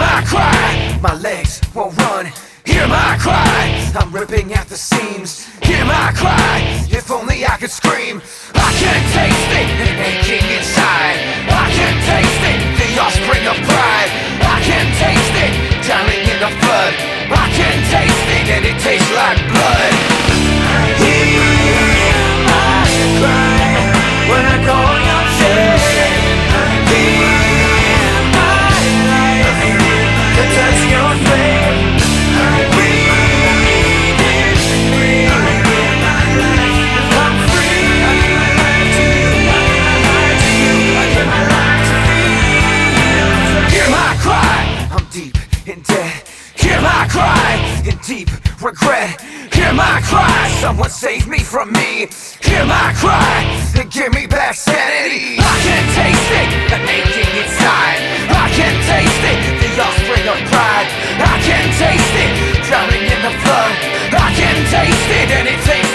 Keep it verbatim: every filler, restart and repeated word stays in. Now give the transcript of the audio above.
my cry, my legs won't run. Hear my cry, I'm ripping at the seams. Hear my cry, if only I could scream. I can taste it, aching inside. I can taste it, the offspring of pride. I can taste it, drowning in the flood. I can taste it, and it tastes like blood. Hear my cry, when I call your name. Hear my life, to touch your face. In debt, hear my cry, in deep regret. Hear my cry, someone save me from me. Hear my cry, and give me back sanity. I can taste it, an aching inside. I can taste it, the offspring of pride. I can taste it, drowning in the flood. I can taste it, and it tastes